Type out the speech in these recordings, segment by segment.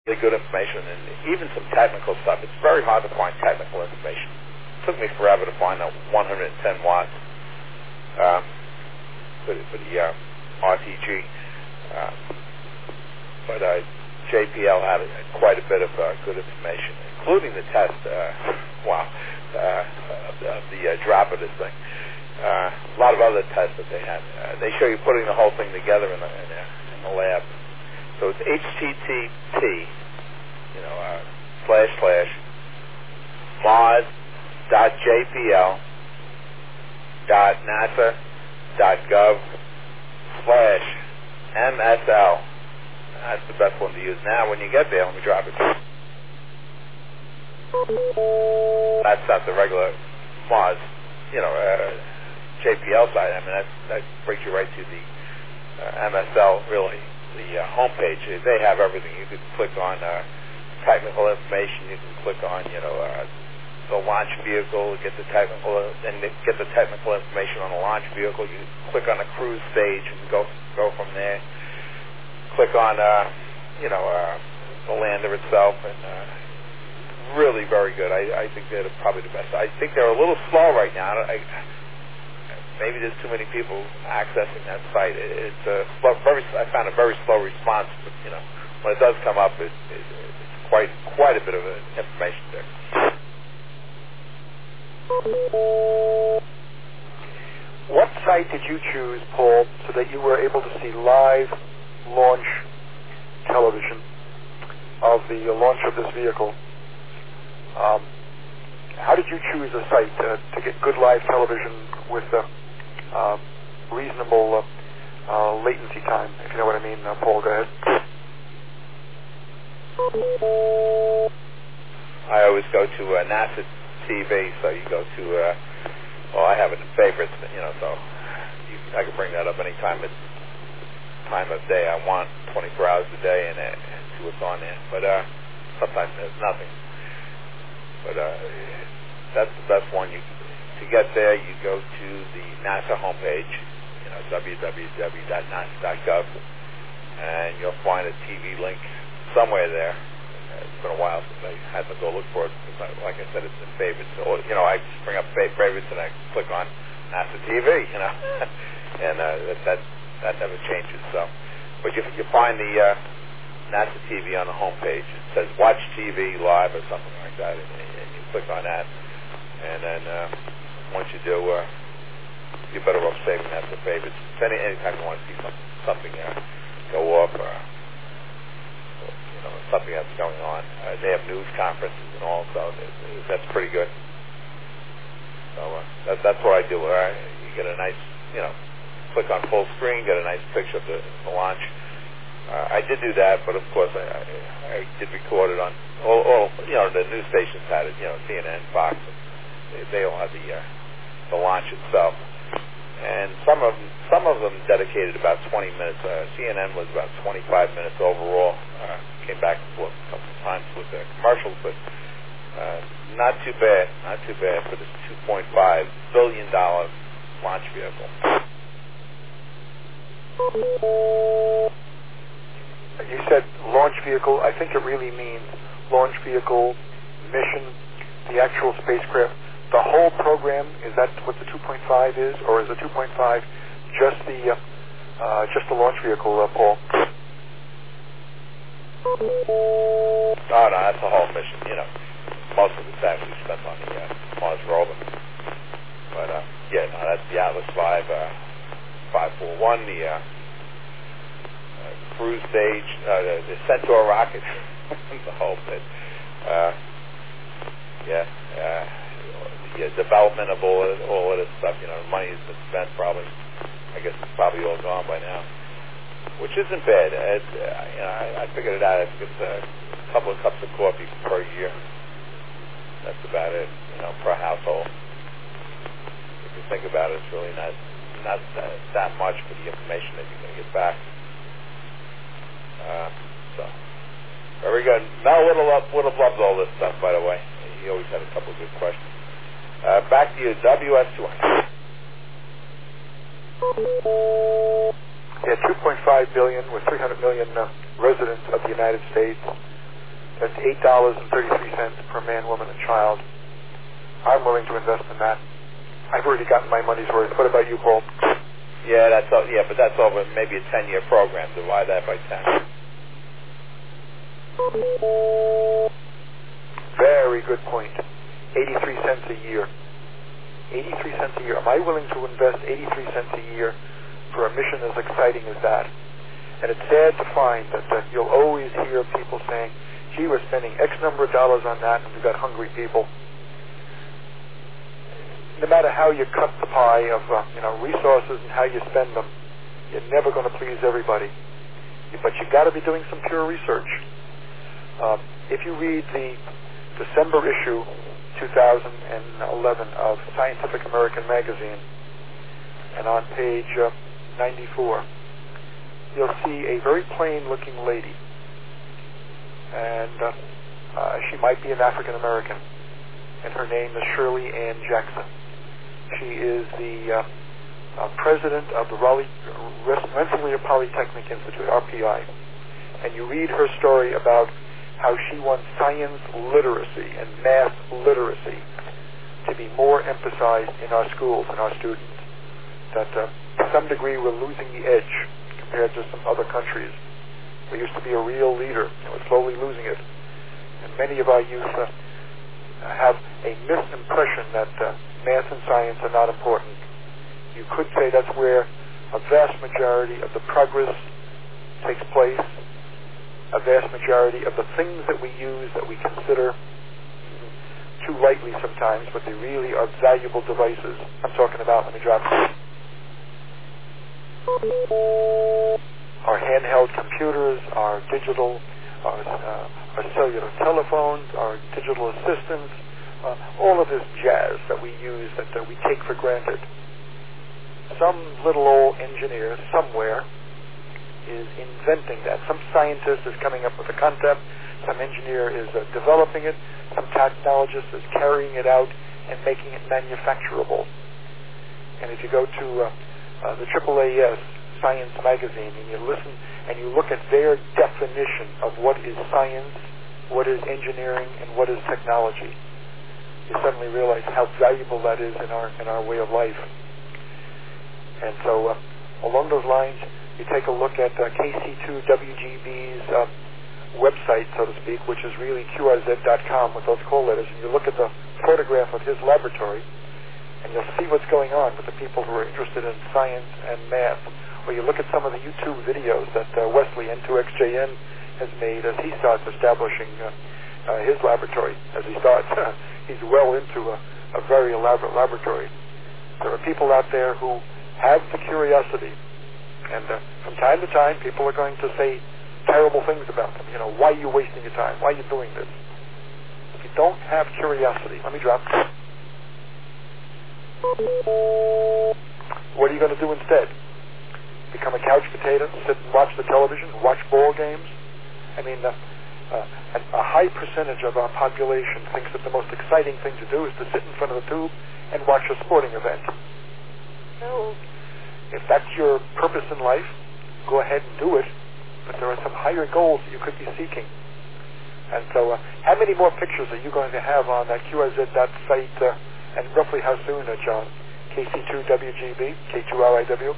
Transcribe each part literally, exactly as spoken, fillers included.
good information and even some technical stuff. It's very hard to find technical information. It took me forever to find that one hundred ten watts uh, for, the, for the uh, R T G. Uh, but uh, J P L had quite a bit of uh, good information, including the test, uh, wow, uh, of, of the uh, drop of this thing. Uh, a lot of other tests that they had. Uh, they show you putting the whole thing together in the, in the, in the lab. So it's H T T P, you know, uh, slash slash Mars dot J P L dot NASA dot gov slash M S L. That's the best one to use. Now, when you get there, let me drop it. That's not the regular Mars, you know, uh, J P L side. I mean, that, that brings you right to the uh, M S L, really, the uh, homepage. They have everything. You can click on uh, technical information. You can click on, you know, uh, the launch vehicle, get the technical, and get the technical information on the launch vehicle. You click on the cruise stage and go go from there. Click on, uh, you know, uh, the lander itself, and uh, really very good. I, I think they're probably the best. I think they're a little slow right now. I, maybe there's too many people accessing that site. It, it's a slow, very. I found a very slow response, but you know, when it does come up, it, it, it's quite quite a bit of information there. What site did you choose, Paul, so that you were able to see live launch television of the launch of this vehicle? Um, how did you choose a site uh, to get good live television with uh, uh, reasonable uh, uh, latency time, if you know what I mean? Uh, Paul, go ahead. I always go to uh, NASA T V, so you go to, uh, well, I have it in favorites, you know, so you, I can bring that up anytime at time of day I want, twenty-four hours a day, and, uh, and see what's on there. But uh, sometimes there's nothing. But uh, that's the best one. You to get there, you go to the NASA homepage, you know, w w w dot nasa dot gov, and you'll find a T V link somewhere there. It's been a while since I had to go look for it, because, like I said, it's in favorites. So, you know, I just bring up favorites and I click on NASA T V, you know, and uh, that, that that never changes. So, but you you find the uh, NASA T V on the homepage. It says Watch T V Live or something like that, and, and you click on that, and then uh, once you do, uh, you're better off saving that for favorites. Any anytime you want to see something, something uh, go off, or you know, something that's going on. Uh, they have news conferences and all, so it, it, that's pretty good. So uh, that, that's what I do. All right? You get a nice, you know, click on full screen, get a nice picture of the, the launch. Uh, I did do that, but of course I, I, I did record it on all, all, you know, the news stations had it, you know, C N N, Fox, they, they all had the uh, the launch itself. And some of them, some of them dedicated about twenty minutes. Uh, C N N was about twenty-five minutes overall. Uh, came back and forth a couple of times with the commercials, but uh, not too bad, not too bad for this two point five billion dollars launch vehicle. You said launch vehicle. I think it really means launch vehicle, mission, the actual spacecraft. The whole program, is that what the two point five is, or is the two point five just the uh, uh, just the launch vehicle, uh, Paul? Oh, no, that's the whole mission. You know, most of the time we spent on the uh, Mars rover. But uh, yeah, no, that's the Atlas five, uh, five four one, the uh, uh, cruise stage, uh, the, the Centaur rocket, the whole bit. Uh, yeah. Uh, Yeah, development of all of, all of this stuff, you know, money has been spent probably, I guess it's probably all gone by now, which isn't bad. It, uh, you know, I, I figured it out. I think it's a couple of cups of coffee per year. That's about it, you know, per household. If you think about it, it's really not not that, that much for the information that you're going to get back. Uh, so, very good. Mel would have loved, would have loved all this stuff, by the way. He always had a couple of good questions. Uh, back to you, W S two hundred. Yeah, two point five billion with three hundred million uh, residents of the United States. That's eight dollars and thirty-three cents per man, woman, and child. I'm willing to invest in that. I've already gotten my money's worth. What about you, Paul? Yeah, that's all, yeah, but that's over maybe a ten-year program. Divide that by ten. Very good point. eighty-three cents a year. eighty-three cents a year. Am I willing to invest eighty-three cents a year for a mission as exciting as that? And it's sad to find that, that you'll always hear people saying, gee, we're spending X number of dollars on that and we've got hungry people. No matter how you cut the pie of uh, you know resources and how you spend them, you're never going to please everybody. But you've got to be doing some pure research. Uh, if you read the December issue two thousand eleven of Scientific American magazine, and on page uh, ninety-four, you'll see a very plain-looking lady, and uh, uh, she might be an African American, and her name is Shirley Ann Jackson. She is the uh, uh, president of the Raleigh Rensselaer Polytechnic Institute, R P I, and you read her story about how she wants science literacy and math literacy to be more emphasized in our schools and our students. That uh, to some degree we're losing the edge compared to some other countries. We used to be a real leader, and we're slowly losing it. And many of our youth uh, have a misimpression that uh, math and science are not important. You could say that's where a vast majority of the progress takes place, a vast majority of the things that we use that we consider too lightly sometimes, but they really are valuable devices. I'm talking about, let me drop our handheld computers, our digital, our, uh, our cellular telephones, our digital assistants, uh, all of this jazz that we use that uh, we take for granted. Some little old engineer somewhere is inventing that. Some scientist is coming up with a concept. Some engineer is uh, developing it. Some technologist is carrying it out and making it manufacturable. And if you go to uh, uh, the triple A S Science magazine and you listen and you look at their definition of what is science, what is engineering, and what is technology, you suddenly realize how valuable that is in our in our way of life. And so, uh, along those lines, you take a look at uh, K C two W G B's uh, website, so to speak, which is really Q R Z dot com with those call letters, and you look at the photograph of his laboratory, and you'll see what's going on with the people who are interested in science and math. Or you look at some of the YouTube videos that uh, Wesley N two X J N has made as he starts establishing uh, uh, his laboratory. As he starts, he's well into a, a very elaborate laboratory. There are people out there who have the curiosity, and uh, from time to time, people are going to say terrible things about them. You know, why are you wasting your time? Why are you doing this? If you don't have curiosity, let me drop. What are you going to do instead? Become a couch potato, sit and watch the television, watch ball games? I mean, uh, uh, a high percentage of our population thinks that the most exciting thing to do is to sit in front of the tube and watch a sporting event. Well, if that's your purpose in life, go ahead and do it, but there are some higher goals that you could be seeking. And so, uh, how many more pictures are you going to have on that Q R Z dot site, uh, and roughly how soon, uh, John? K C two W G B, K two R I W?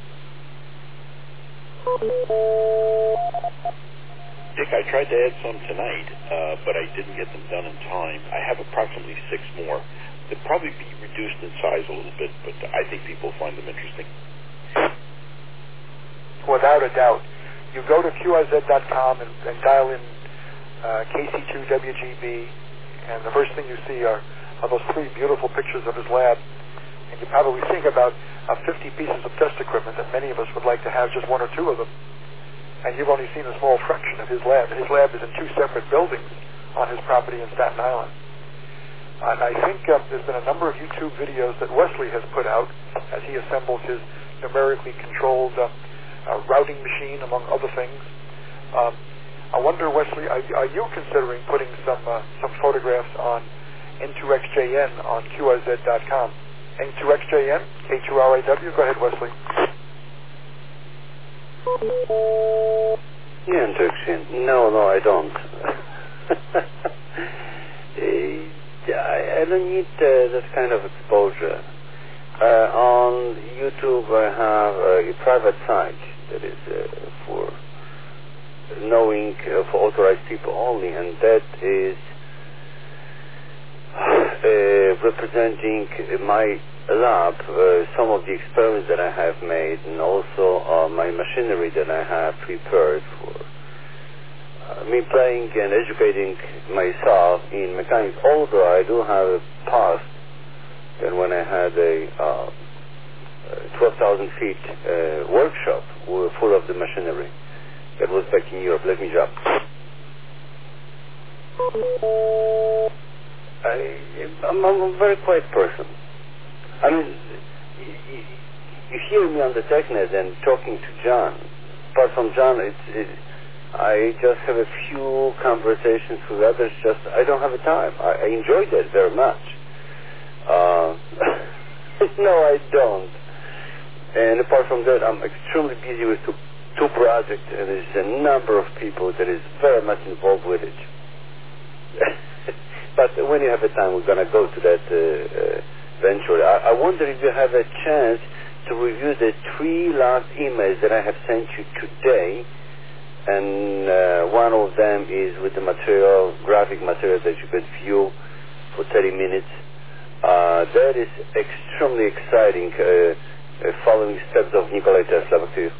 Dick, I tried to add some tonight, uh, but I didn't get them done in time. I have approximately six more. They'll probably be reduced in size a little bit, but I think people find them interesting. Without a doubt. You go to Q R Z dot com and, and dial in uh, K C two W G B, and the first thing you see are, are those three beautiful pictures of his lab. And you probably think about uh, fifty pieces of test equipment that many of us would like to have just one or two of them. And you've only seen a small fraction of his lab. His lab is in two separate buildings on his property in Staten Island. And I think uh, there's been a number of YouTube videos that Wesley has put out as he assembles his numerically controlled uh, uh, routing machine, among other things. Um, I wonder, Wesley, are, are you considering putting some uh, some photographs on N two X J N on Q R Z dot com? N two X J N, K two R I W. Go ahead, Wesley. Yeah, N two X J N. No, no, I don't. I, I don't need uh, that kind of exposure. Uh, on YouTube, I have a private site that is uh, for knowing uh, for authorized people only, and that is uh, representing my lab, uh, some of the experiments that I have made, and also uh, my machinery that I have prepared for uh, me playing and educating myself in mechanics. Although I do have a past, and when I had a uh, twelve thousand feet uh, workshop full of the machinery. That was back in Europe. Let me jump. I, I'm, I'm a very quiet person. I mean, you, you hear me on the TechNet and talking to John. Apart from John, it's, it, I just have a few conversations with others. Just I don't have a time. I, I enjoy that very much. Uh, no, I don't. And apart from that, I'm extremely busy with two, two projects, and there's a number of people that is very much involved with it. But when you have a time, we're going to go to that uh, uh, venture. I, I wonder if you have a chance to review the three last emails that I have sent you today, and uh, one of them is with the material, graphic material that you could view for thirty minutes. Uh, that is extremely exciting, uh, uh, following steps of Nikola Tesla. Back to you.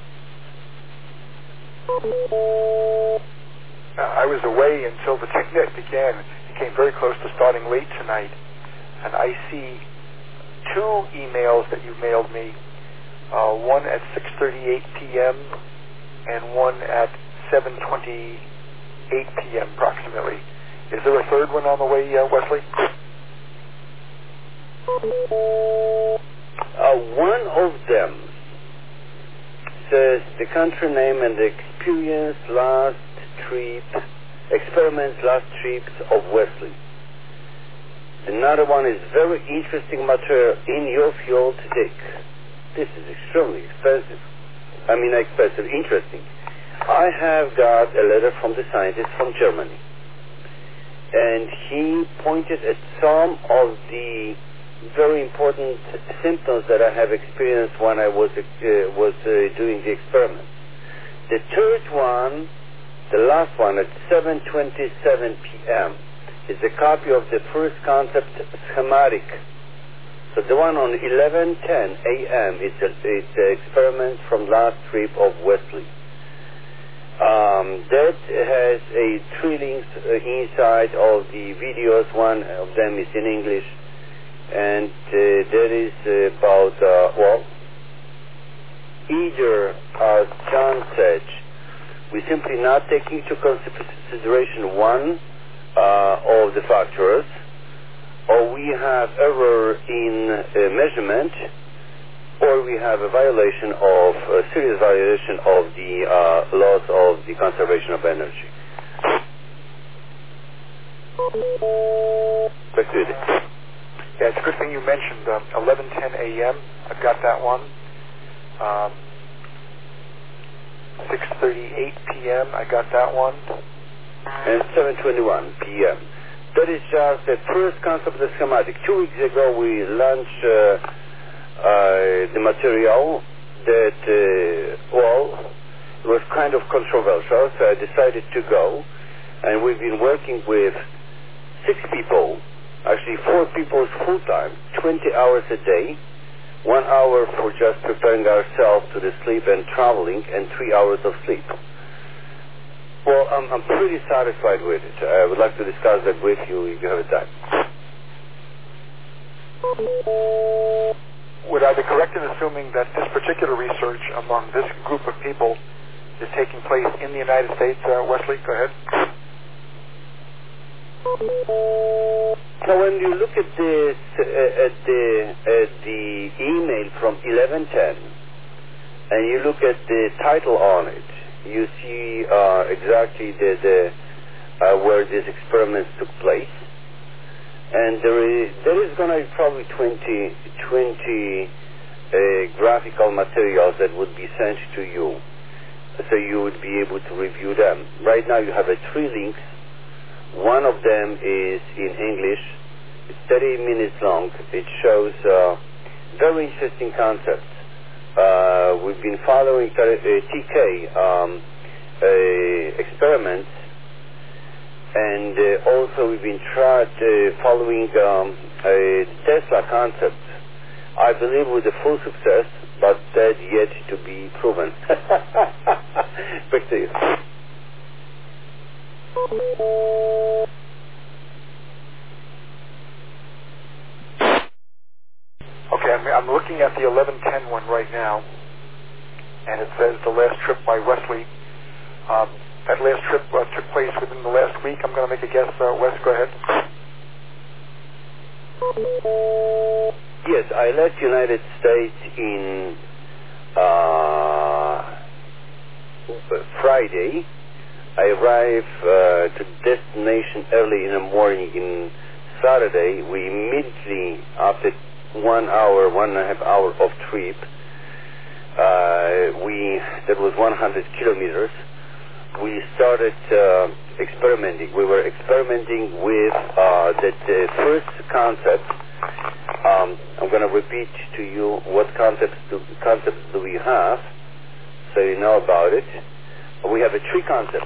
Uh, I was away until the TechNet began. It came very close to starting late tonight, and I see two emails that you mailed me, uh, one at six thirty-eight p.m. and one at seven twenty-eight p.m. approximately. Is there a third one on the way, uh, Wesley? Uh, one of them says the country name and the experience last trip, experiments last trips of Wesley. Another one is very interesting material in your field, Dick. This is extremely expensive. I mean, expensive, interesting. I have got a letter from the scientist from Germany, and he pointed at some of the very important symptoms that I have experienced when I was uh, was uh, doing the experiment. The third one, the last one at seven twenty-seven p.m. is a copy of the first concept schematic. So the one on eleven ten a.m. is a, is the experiment from last trip of Wesley. Um, that has a three links uh, inside of the videos. One of them is in English. And uh, that is about, uh, well, either, as John said, we simply not taking into consideration one uh, of the factors, or we have error in uh, measurement, or we have a violation of, a serious violation of the uh, laws of the conservation of energy. Back to you. Yeah, it's a good thing you mentioned um, eleven ten a.m. I've got that one. Um, six thirty-eight p.m. I got that one. And seven twenty-one p.m. That is just the first concept of the schematic. Two weeks ago we launched uh, uh, the material that, uh, well, it was kind of controversial, so I decided to go. And we've been working with six people. Actually, four people full-time, twenty hours a day, one hour for just preparing ourselves to the sleep and traveling, and three hours of sleep. Well, I'm, I'm pretty satisfied with it. I would like to discuss that with you if you have a time. Would I be correct in assuming that this particular research among this group of people is taking place in the United States? Uh, Wesley, go ahead. So when you look at this, uh, at the at the email from eleven ten, and you look at the title on it, you see uh, exactly the, the uh, where these experiments took place, and there is there is going to be probably twenty, twenty uh, graphical materials that would be sent to you, so you would be able to review them. Right now, you have a three links One of them is in English. It's thirty minutes long. It shows uh, very interesting concepts. Uh, we've been following uh, T K um, uh, experiments, and uh, also we've been tried uh, following um, a Tesla concept. I believe with a full success, but that yet to be proven. Back to you. Okay, I'm, I'm looking at the eleven ten one right now, and it says the last trip by Wesley. Um, that last trip uh, took place within the last week. I'm going to make a guess. Uh, Wes, go ahead. Yes, I left United States in uh, Friday. I arrived uh, to destination early in the morning in Saturday. We immediately, after one hour, one and a half hour of trip, uh, we that was one hundred kilometers. We started uh, experimenting. We were experimenting with uh, the, the first concept. Um, I'm going to repeat to you what concepts do, concepts do we have, so you know about it. We have a three concepts.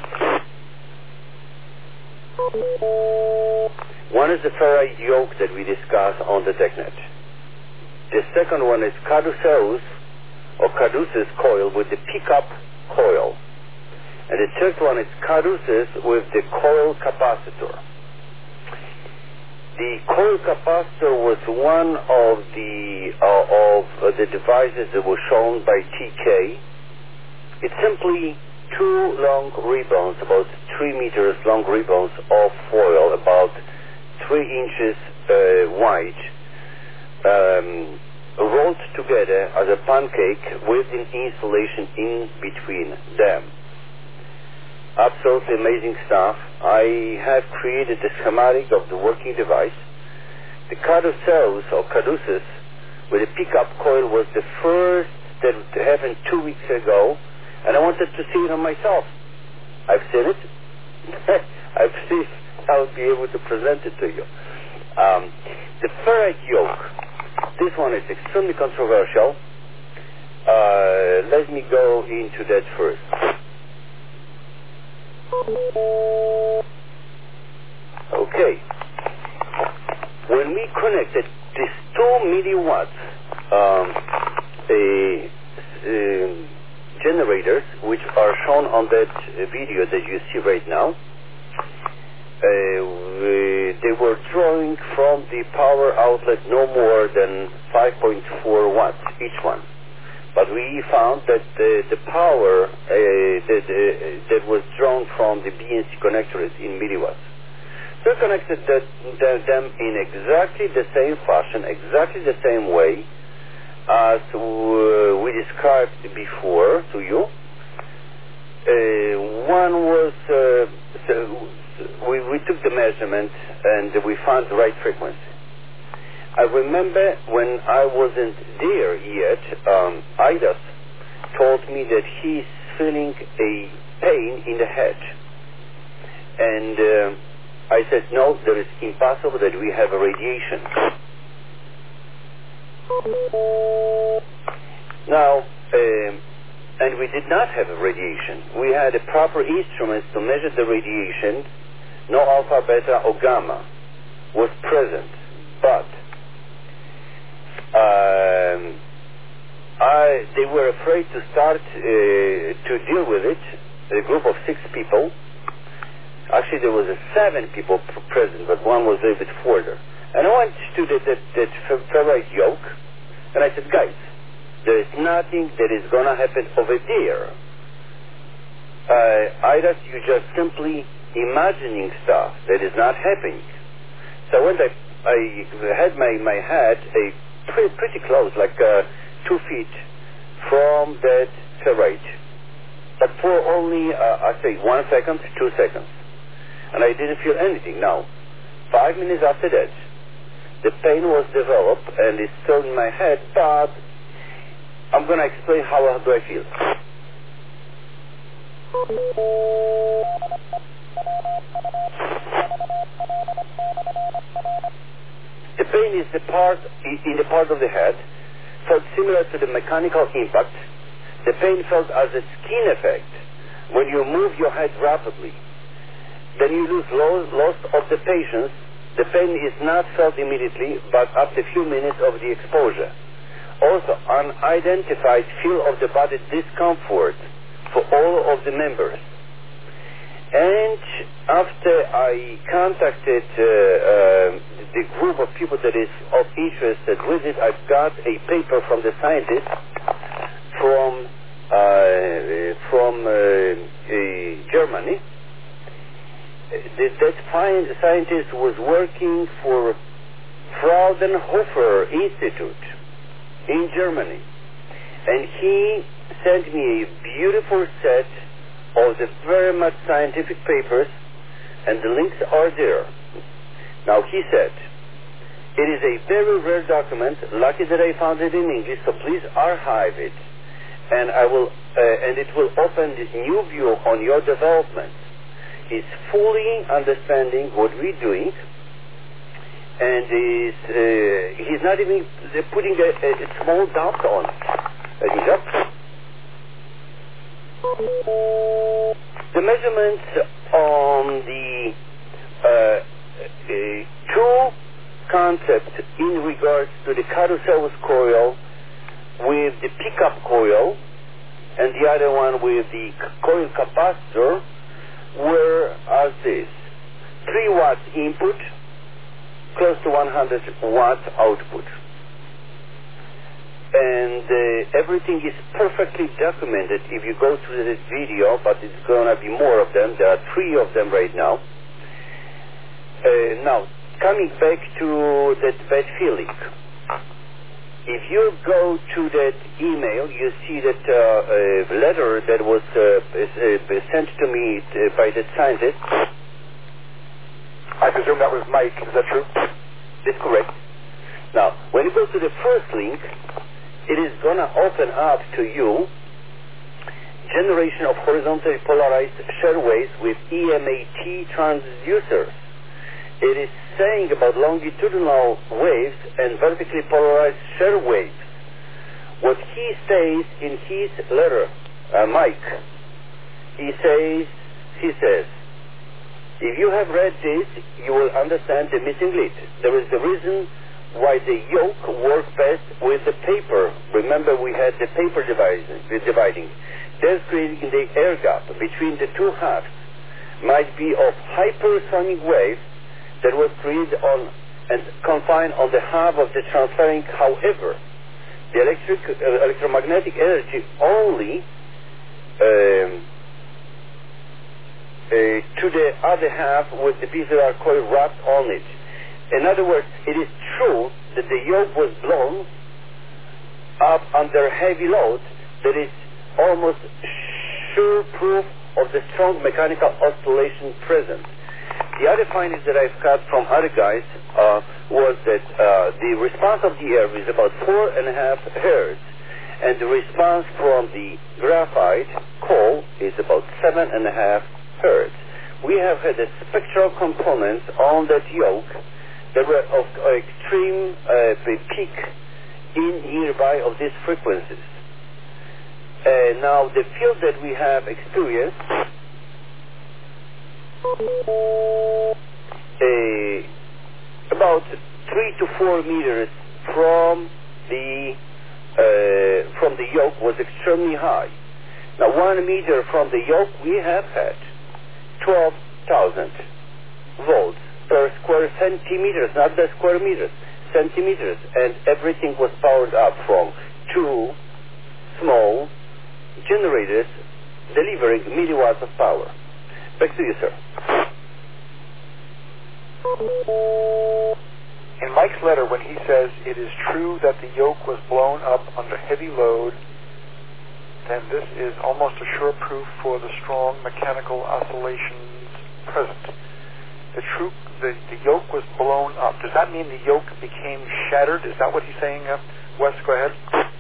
One is the ferrite yoke that we discussed on the TechNet. The second one is Caduceus or Caduceus coil with the pickup coil. And the third one is Caduceus with the coil capacitor. The coil capacitor was one of the uh, of uh, the devices that were shown by T K. It's simply two long ribbons, about three meters long ribbons of foil, about three inches uh, wide, um, rolled together as a pancake with an insulation in between them. Absolutely amazing stuff. I have created the schematic of the working device. The Caduceus or Caduceus with a pickup coil was the first that happened two weeks ago, and I wanted to see it on myself. I've seen it. I've seen it. I'll be able to present it to you. Um, the ferrite yoke. This one is extremely controversial. Uh, let me go into that first. Okay. When we connected these two milliwatts um, a, uh, generators, which are shown on that uh, video that you see right now, uh, we, they were drawing from the power outlet no more than five point four watts each one. But we found that the, the power uh, that, uh, that was drawn from the B N C connectors in milliwatts. So we connected that, the, them in exactly the same fashion, exactly the same way as uh, we described before to you. Uh, one was, uh, so we, we took the measurement and we found the right frequency. I remember when I wasn't there yet, um, Idas told me that he's feeling a pain in the head. And uh, I said, no, there is impossible that we have a radiation. Now, um, and we did not have a radiation. We had a proper instruments to measure the radiation. No alpha, beta, or gamma was present. But Um, I, they were afraid to start uh, to deal with it. A group of six people. Actually, there was a seven people present, but one was a little bit further. And I went to that, that, that ferrite yoke, and I said, guys, there is nothing that is going to happen over there. Uh, either you just simply imagining stuff that is not happening. So when I, I had my, my head a pretty, pretty close, like uh, two feet from that ferrite. But for only, uh, I say, one second, two seconds. And I didn't feel anything. Now, five minutes after that, the pain was developed and it's still in my head, but I'm going to explain how do I feel. is the part in the part of the head, felt similar to the mechanical impact. The pain felt as a skin effect when you move your head rapidly. Then you lose loss of the patience. The pain is not felt immediately, but after a few minutes of the exposure. Also, unidentified feel of the body discomfort for all of the members. And after I contacted uh, uh, the group of people that is of interest with it, I've got a paper from the scientist from uh, from uh, uh, Germany. That, that fine scientist was working for Fraunhofer Institute in Germany, and he sent me a beautiful set of the very much scientific papers, and the links are there. Now, he said, it is a very rare document, lucky that I found it in English, so please archive it, and I will, uh, and it will open this new view on your development. He's fully understanding what we're doing, and is, uh, he's not even putting a, a small doubt on it. Uh, the measurements on the uh, uh, two concepts in regards to the carousel coil with the pickup coil and the other one with the coil capacitor were as this: three watts input, close to one hundred watts output. And uh, everything is perfectly documented if you go through this video, but it's going to be more of them. There are three of them right now. Uh, now, coming back to that bad feeling. If you go to that email, you see that uh, uh, letter that was uh, uh, sent to me uh, by the scientist. I presume that was Mike. Is that true? That's correct. Now, when you go to the first link, it is going to open up to you generation of horizontally polarized shear waves with E M A T transducers. It is saying about longitudinal waves and vertically polarized shear waves. What he says in his letter, uh, Mike, he says, he says, if you have read this, you will understand the missing lid. There is the reason why the yoke works best with the paper. Remember, we had the paper dividing. There's creating the air gap between the two halves might be of hypersonic wave that was created on and confined on the half of the transferring. However, the electric uh, electromagnetic energy only um, uh, to the other half with the B Z R coil wrapped on it. In other words, it is true that the yoke was blown up under heavy load that is almost sure proof of the strong mechanical oscillation present. The other findings that I've got from other guys uh, was that uh, the response of the air is about four and a half hertz, and the response from the graphite coal is about seven and a half hertz. We have had the spectral components on that yoke that were of extreme uh, peak in nearby of these frequencies. Uh, now, the field that we have experienced Uh, about three to four meters from the uh, from the yoke was extremely high. Now, one meter from the yoke, we have had twelve thousand volts per square centimeters, not the square meters, centimeters, and everything was powered up from two small generators delivering milliwatts of power. Back to you, sir. In Mike's letter, when he says it is true that the yoke was blown up under heavy load, then this is almost a sure proof for the strong mechanical oscillations present. The, true, the, the yoke was blown up. Does that mean the yoke became shattered? Is that what he's saying, uh, Wes? Go ahead.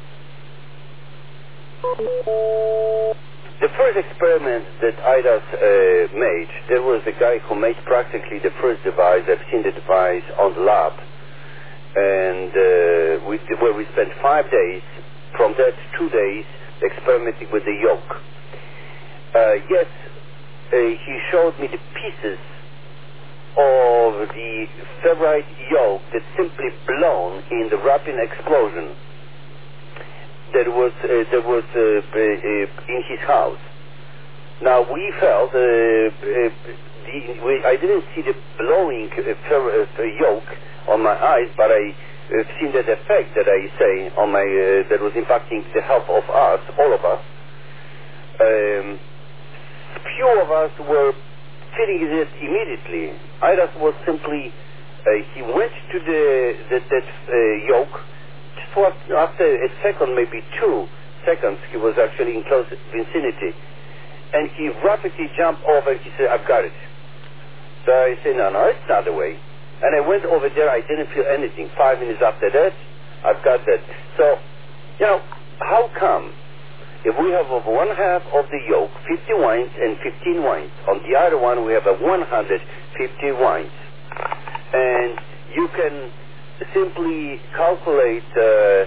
The first experiment that I D A S uh, made, there was a guy who made practically the first device. I've seen the device on the lab. and uh, we, where we spent five days. From that, two days experimenting with the yoke. Uh, yes, uh, he showed me the pieces of the ferrite yoke that simply blown in the rapid explosion that was uh, that was uh, uh, in his house. Now we felt uh, uh, the, we, I didn't see the blowing uh, fer- uh, yoke on my eyes, but I have seen that effect that I say on my uh, that was impacting the health of us, all of us. Um, few of us were feeling it immediately. Idas was simply uh, he went to the, the that uh, yoke. Just for, after a second, maybe two seconds, he was actually in close vicinity, and he rapidly jumped over. He said, "I've got it." So I said, "No, no, it's not the way." And I went over there, I didn't feel anything. Five minutes after that, I've got that. So, you know, how come if we have of one half of the yoke, fifty wines and fifteen wines, on the other one we have a one hundred fifty wines. And you can simply calculate uh,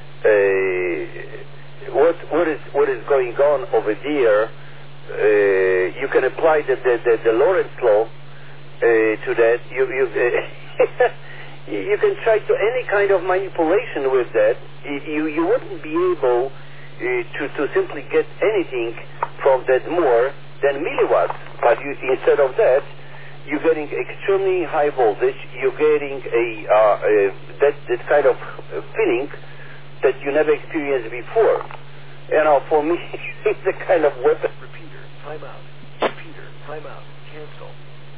uh, what, what, is, what is going on over there. Uh, you can apply the, the, the, the Lorentz law Uh, to that. You you, uh, you can try to any kind of manipulation with that. You you wouldn't be able uh, to to simply get anything from that more than milliwatts. But you, instead of that, you're getting extremely high voltage. You're getting a, uh, a that that kind of feeling that you never experienced before. You know, for me, it's a kind of weapon. Repeater, time out. Repeater, time out. Cancel.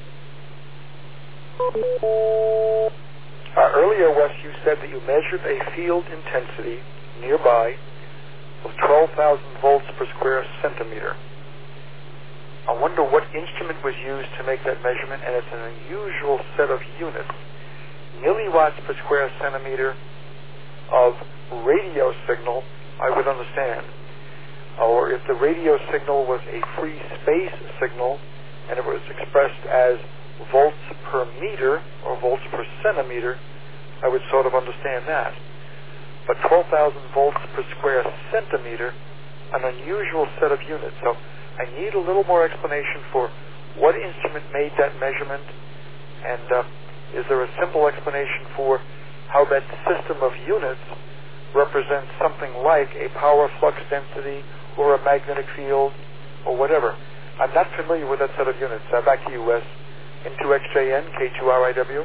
Uh, earlier, Wes, you said that you measured a field intensity nearby of twelve thousand volts per square centimeter. I wonder what instrument was used to make that measurement, and it's an unusual set of units. Milliwatts per square centimeter of radio signal, I would understand. Or if the radio signal was a free space signal, and it was expressed as volts per meter or volts per centimeter, I would sort of understand that. But twelve thousand volts per square centimeter, an unusual set of units. So I need a little more explanation for what instrument made that measurement, and uh, is there a simple explanation for how that system of units represents something like a power flux density or a magnetic field or whatever? I'm not familiar with that set of units. Uh, back to you, Wes. In two X J N, K two R I W.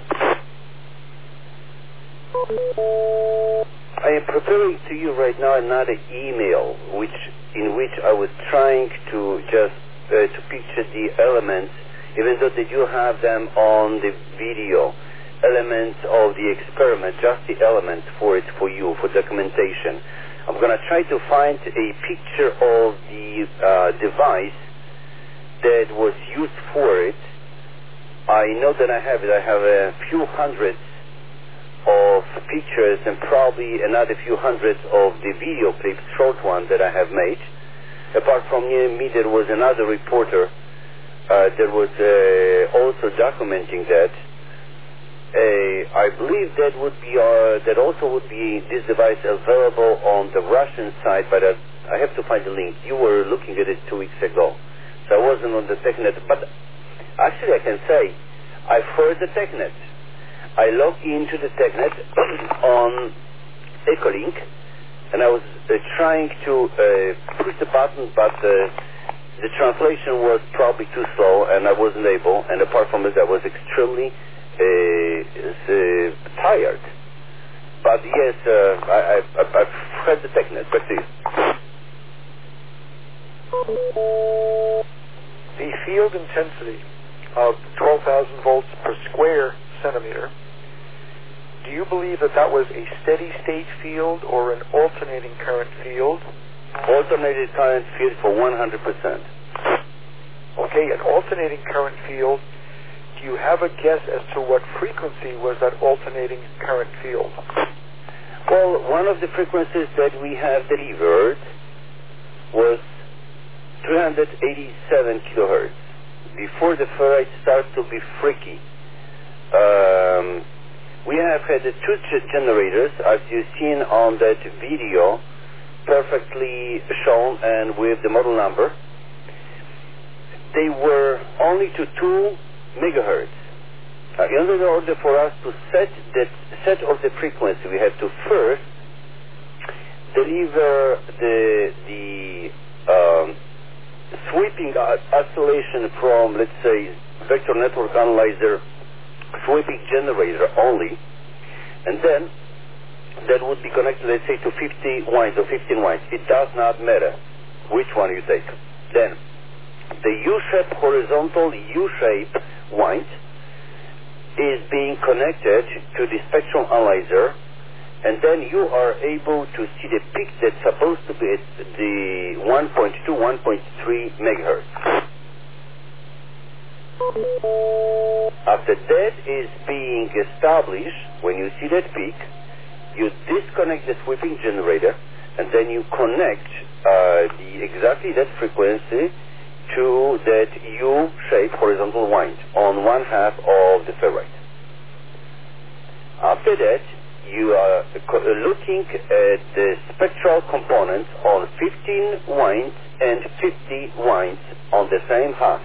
I am preparing to you right now another email, which in which I was trying to just uh, to picture the elements, even though that you have them on the video, elements of the experiment, just the elements for it for you for documentation. I'm going to try to find a picture of the uh, device that was used for it. I know that I have it. I have a few hundreds of pictures and probably another few hundreds of the video clips, short ones that I have made. Apart from me, there was another reporter uh, that was uh, also documenting that. Uh, I believe that would be uh, that also would be this device available on the Russian side, but uh, I have to find the link. You were looking at it two weeks ago, so I wasn't on the TechNet, but. Actually, I can say I've heard the TechNet. I logged into the TechNet on Echolink, and I was uh, trying to uh, push the button, but uh, the translation was probably too slow, and I wasn't able. And apart from this, I was extremely uh, uh, tired. But yes, uh, I, I, I've heard the TechNet. Back to you. The field intensity of twelve thousand volts per square centimeter, do you believe that that was a steady state field or an alternating current field? Alternating current field for one hundred percent. Okay, an alternating current field. Do you have a guess as to what frequency was that alternating current field? Well, one of the frequencies that we have delivered was three hundred eighty-seven kilohertz. Before the ferrite starts to be freaky, um, we have had the two g- generators, as you've seen on that video, perfectly shown and with the model number. They were only to two megahertz. Uh, in order for us to set that set of the frequency, we had to first deliver the the um, sweeping oscillation from, let's say, vector network analyzer sweeping generator only, and then that would be connected, let's say, to fifty winds or fifteen winds. It does not matter which one you take. Then the U-shaped, horizontal U-shaped wind is being connected to the spectrum analyzer, and then you are able to see the peak that's supposed to be at the one point two, one point three megahertz. After that is being established, when you see that peak, you disconnect the sweeping generator, and then you connect uh, the exactly that frequency to that U-shaped horizontal wind on one half of the ferrite. After that, you are looking at the spectral components on fifteen winds and fifty winds on the same half.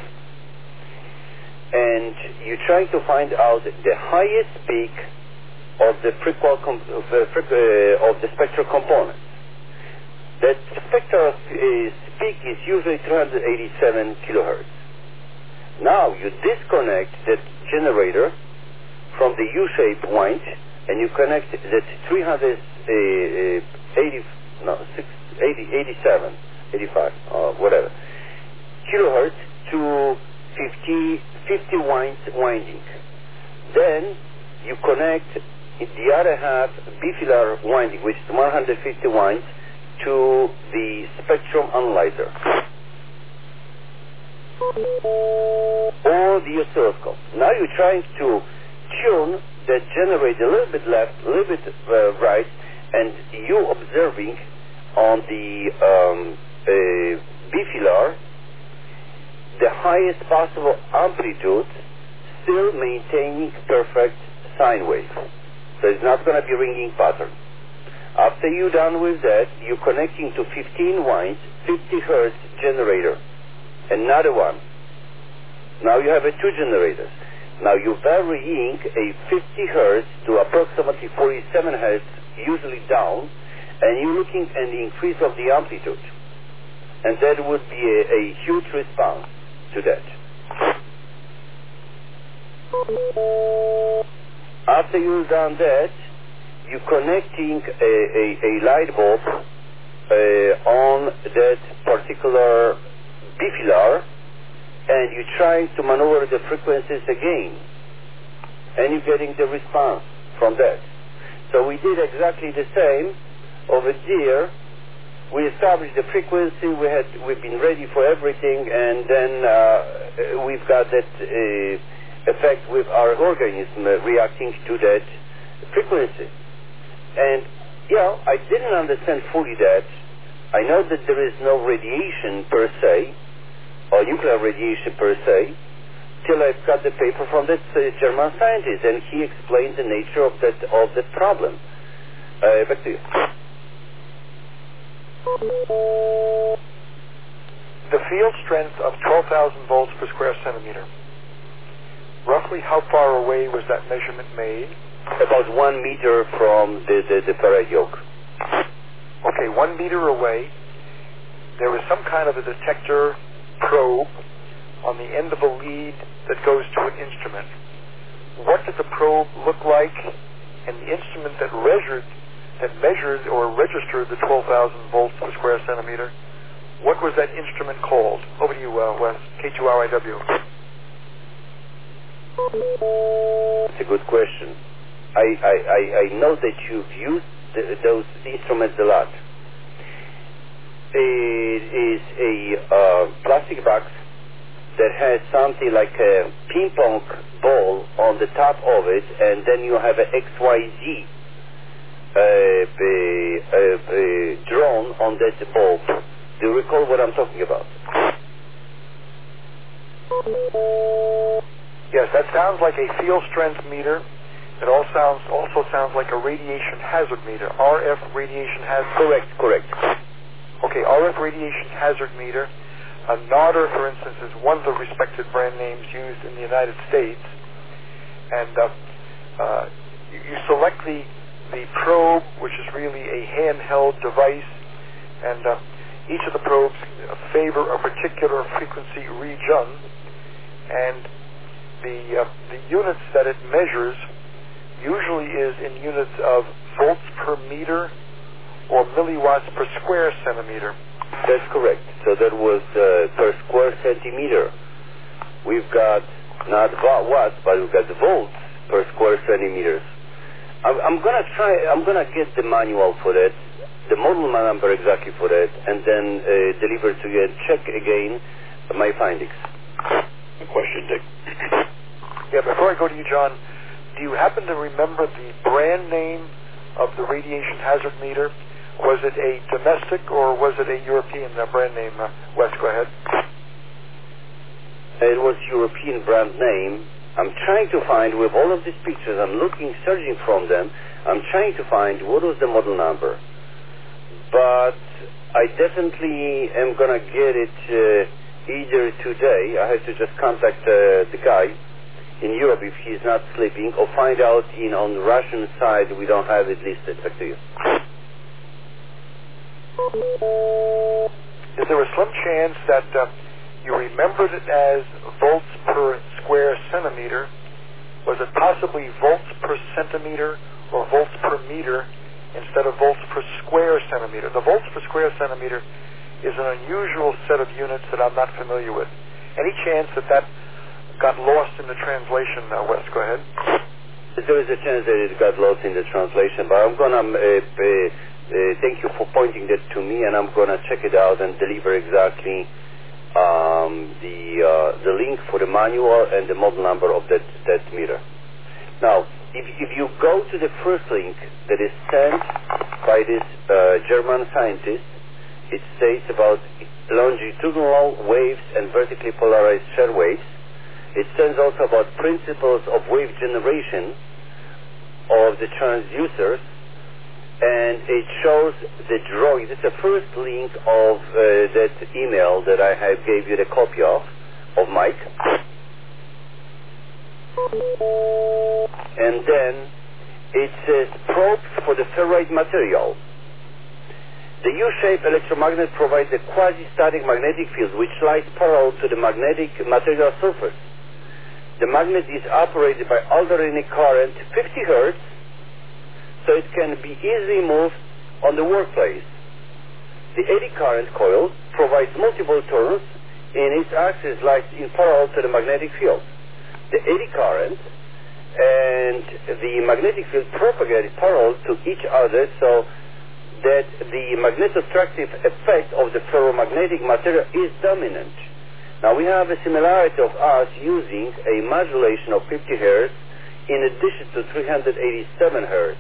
And you try to find out the highest peak of the frequency com- of, uh, uh, of the spectral components. That spectral is, peak is usually three hundred eighty-seven kilohertz. Now you disconnect that generator from the U-shaped wind, and you connect that three hundred eighty, no, six, eighty, eighty-seven, eighty-five, or whatever, kilohertz to fifty, fifty winds winding. Then you connect the other half bifilar winding, which is one hundred fifty winds, to the spectrum analyzer or the oscilloscope. Now you're trying to tune that generator a little bit left, a little bit uh, right, and you observing on the um, uh, bifilar the highest possible amplitude, still maintaining perfect sine wave. So it's not going to be ringing pattern. After you're done with that, you're connecting to fifteen winds, fifty hertz generator. Another one. Now you have a two generators. Now you're varying a fifty hertz to approximately forty-seven hertz, usually down, and you're looking at the increase of the amplitude. And that would be a, a huge response to that. After you've done that, you're connecting a, a, a light bulb uh, on that particular bifilar, and you're trying to maneuver the frequencies again, and you're getting the response from that. So we did exactly the same over there. We established the frequency, we had, we've been ready for everything, and then uh, we've got that uh, effect with our organism uh, reacting to that frequency. And, you know, I didn't understand fully that. I know that there is no radiation per se, or nuclear radiation per se, till I've got the paper from that uh, German scientist, and he explained the nature of that of that problem. Uh, back to you. The field strength of twelve thousand volts per square centimeter. Roughly how far away was that measurement made? About one meter from the, the, the ferrite yoke. Okay, one meter away, there was some kind of a detector probe on the end of a lead that goes to an instrument. What did the probe look like? And the instrument that measured, that measured or registered the twelve thousand volts per square centimeter, what was that instrument called? Over to you, uh, Wes, K two R I W. That's a good question. I, I, I, I know that you've used the, those instruments a lot. It is a uh, plastic box that has something like a ping pong ball on the top of it, and then you have an X Y Z uh, uh, uh, drawn on that bulb. Do you recall what I'm talking about? Yes, that sounds like a field strength meter, It all sounds also sounds like a radiation hazard meter. R F radiation hazard. Correct, correct. Okay, R F radiation hazard meter. A Nodder, for instance, is one of the respected brand names used in the United States. And uh, uh, you, you select the the probe, which is really a handheld device, and uh, each of the probes favor a particular frequency region, and the uh, the units that it measures usually is in units of volts per meter or milliwatts per square centimeter. That's correct. So that was uh, per square centimeter. We've got not watts, but we've got volts per square centimeters. I'm, I'm gonna try. I'm gonna get the manual for that, the model number exactly for that, and then uh, deliver to you and check again my findings. A question, Dick. Yeah. Before I go to you, John, do you happen to remember the brand name of the radiation hazard meter? Was it a domestic or was it a European uh, brand name? Uh, Wes, go ahead. It was European brand name. I'm trying to find, with all of these pictures, I'm looking, searching from them, I'm trying to find what was the model number. But I definitely am going to get it uh, either today, I have to just contact uh, the guy in Europe if he's not sleeping, or find out in on the Russian side we don't have it listed. Back to you. Is there a slim chance that uh, you remembered it as volts per square centimeter? Was it possibly volts per centimeter or volts per meter instead of volts per square centimeter? The volts per square centimeter is an unusual set of units that I'm not familiar with. Any chance that that got lost in the translation, uh, Wes? Go ahead. There is a chance that it got lost in the translation, but I'm going to uh, uh, Uh, thank you for pointing that to me, and I'm going to check it out and deliver exactly um, the uh, the link for the manual and the model number of that, that meter. Now, if, if you go to the first link that is sent by this uh, German scientist, it states about longitudinal waves and vertically polarized shear waves. It says also about principles of wave generation of the transducers, and it shows the drawing. This is the first link of uh, that email that I have gave you the copy of, of Mike. And then it says probes for the ferrite material. The U-shaped electromagnet provides a quasi-static magnetic field which lies parallel to the magnetic material surface. The magnet is operated by alternating current fifty hertz, so it can be easily moved on the workplace. The eddy current coil provides multiple turns and its axis lies in parallel to the magnetic field. The eddy current and the magnetic field propagate parallel to each other so that the magnetostractive effect of the ferromagnetic material is dominant. Now we have a similarity of us using a modulation of fifty hertz in addition to three hundred eighty-seven hertz.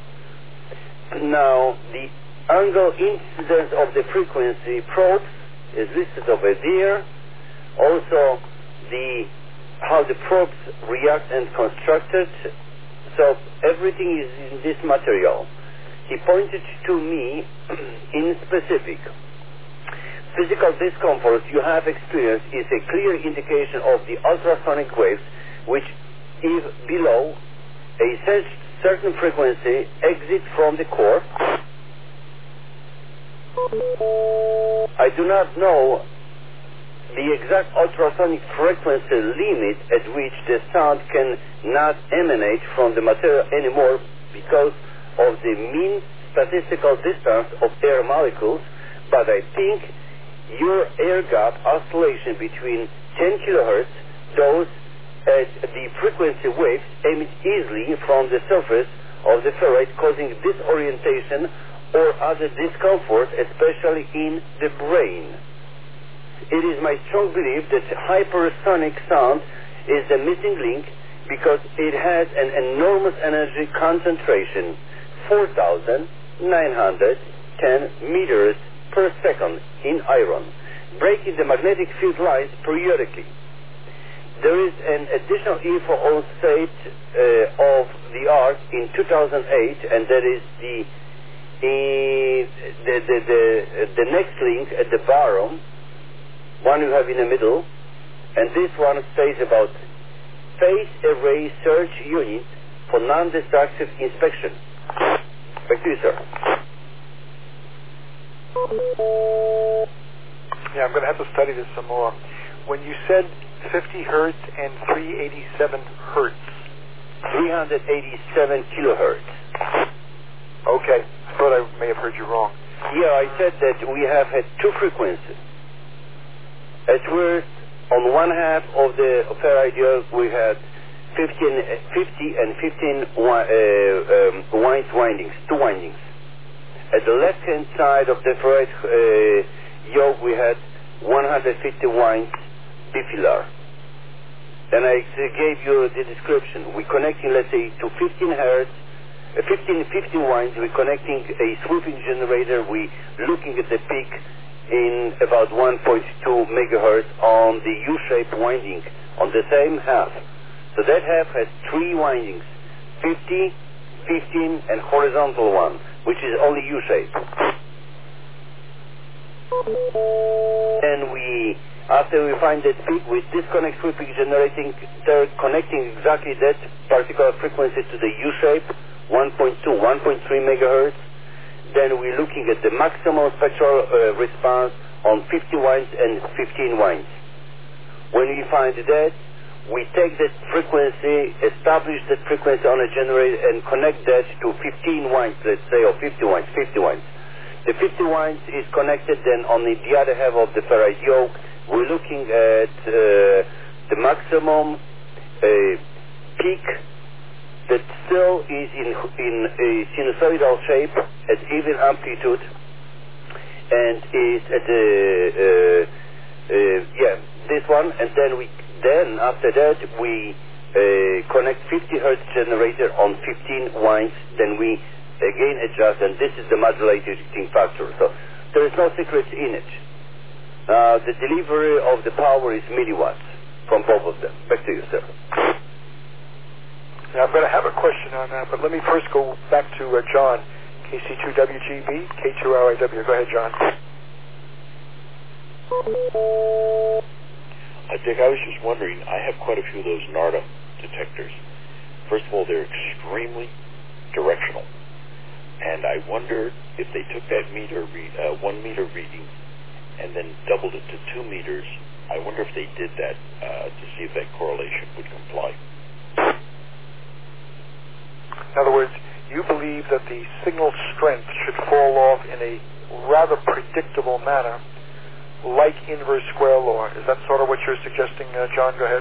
Now, the angle incidence of the frequency probes is listed over there. Also, the how the probes react and constructed. So everything is in this material. He pointed to me in specific. Physical discomfort you have experienced is a clear indication of the ultrasonic waves which, if below a certain frequency, exit from the core. I do not know the exact ultrasonic frequency limit at which the sound can not emanate from the material anymore because of the mean statistical distance of air molecules, but I think your air gap oscillation between ten kilohertz, those at the frequency waves emit easily from the surface of the ferrite, causing disorientation or other discomfort, especially in the brain. It is my strong belief that hypersonic sound is the missing link because it has an enormous energy concentration, four thousand nine hundred ten meters per second in iron, breaking the magnetic field lines periodically. There is an additional info on state uh, of the two thousand eight, and that is the the the the, the, the next link at the bottom, one you have in the middle, and this one says about phase array search unit for non-destructive inspection. Back to you, sir. Yeah, I'm going to have to study this some more. When you said fifty hertz and three eighty-seven hertz. three eighty-seven kilohertz. Okay, I thought I may have heard you wrong. Yeah, I said that we have had two frequencies. At first, on one half of the Faraday diode, we had fifteen, fifty and fifteen uh, um, winds windings, two windings. At the left-hand side of the Faraday uh, yoke, we had one hundred fifty winds bifilar. Then I gave you the description. We're connecting, let's say, to fifteen hertz, uh, fifteen, fifteen winds. We're connecting a sweeping generator. We're looking at the peak in about one point two megahertz on the U-shaped winding on the same half. So that half has three windings, fifty, fifteen, and horizontal one, which is only U-shaped. And we, after we find that peak, we disconnect sweeping generating, they're connecting exactly that particular frequency to the U-shape, one point two, one point three megahertz. Then we're looking at the maximum spectral uh, response on fifty winds and fifteen winds. When we find that, we take that frequency, establish that frequency on a generator, and connect that to fifteen winds, let's say, or fifty winds, fifty winds. The fifty winds is connected then on the, the other half of the Faraday yoke. We're looking at uh, the maximum uh, peak that still is in, in a sinusoidal shape at even amplitude and is at the, uh, uh, yeah, this one, and then we, then after that we uh, connect fifty hertz generator on fifteen winds, then we again adjust, and this is the modulating factor. So there is no secret in it. Uh, the delivery of the power is milliwatts from both of them. Back to you, sir. Now, I'm going to have a question on that, but let me first go back to uh, John, K C two W G B, K two L I W. Go ahead, John. Uh, Dick, I was just wondering, I have quite a few of those NARDA detectors. First of all, they're extremely directional. And I wonder if they took that meter, re- uh, one meter reading and then doubled it to two meters, I wonder if they did that uh, to see if that correlation would comply. In other words, you believe that the signal strength should fall off in a rather predictable manner, like inverse square law. Is that sort of what you're suggesting, uh, John? Go ahead.